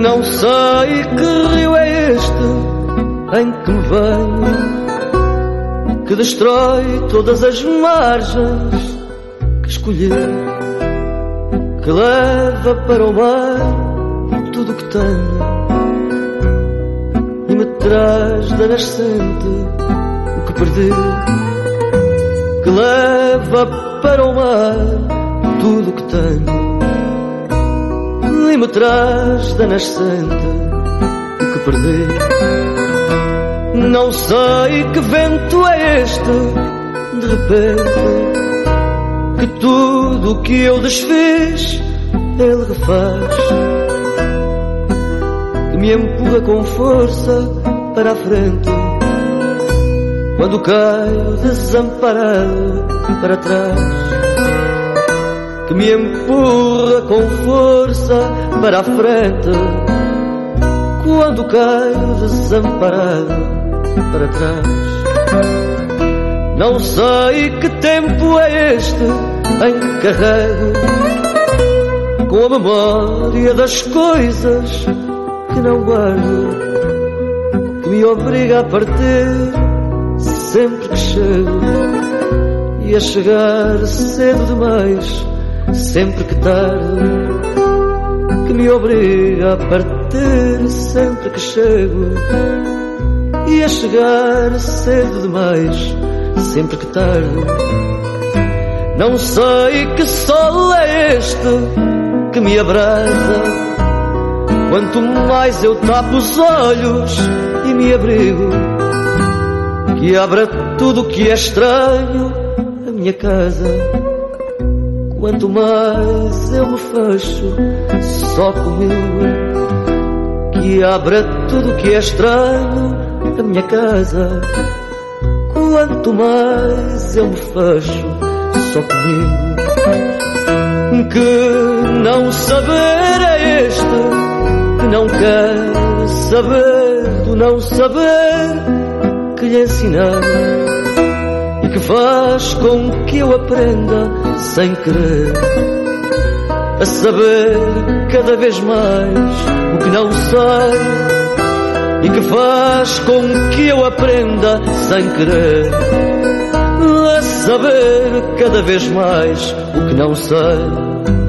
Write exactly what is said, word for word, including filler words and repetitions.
Não sei que rio é este em que me venho, que destrói todas as margens que escolhi, que leva para o mar tudo o que tenho e me traz da nascente o que perdi, que leva para o mar tudo o que tenho e me traz da nascente o que perdi. Não sei que vento é este, de repente, que tudo o que eu desfiz ele refaz, que me empurra com força para a frente quando caio desamparado para trás, que me empurra com força para a frente quando caio desamparado para trás. Não sei que tempo é este em que carrego com a memória das coisas que não guardo, que me obriga a partir sempre que chego e a chegar cedo demais sempre que tarde, que me obriga a partir sempre que chego e a chegar cedo demais sempre que tarde. Não sei que sol é este que me abrasa, quanto mais eu tapo os olhos e me abrigo, que abra tudo o que é estranho a minha casa, quanto mais eu me fecho só comigo, que abra tudo o que é estranho a minha casa, quanto mais eu me fecho só comigo. Que não saber é este, que não quer saber do não saber que lhe ensinar, e que faz com que eu aprenda sem querer a saber cada vez mais o que não sei, e que faz com que eu aprenda sem querer a saber cada vez mais o que não sei.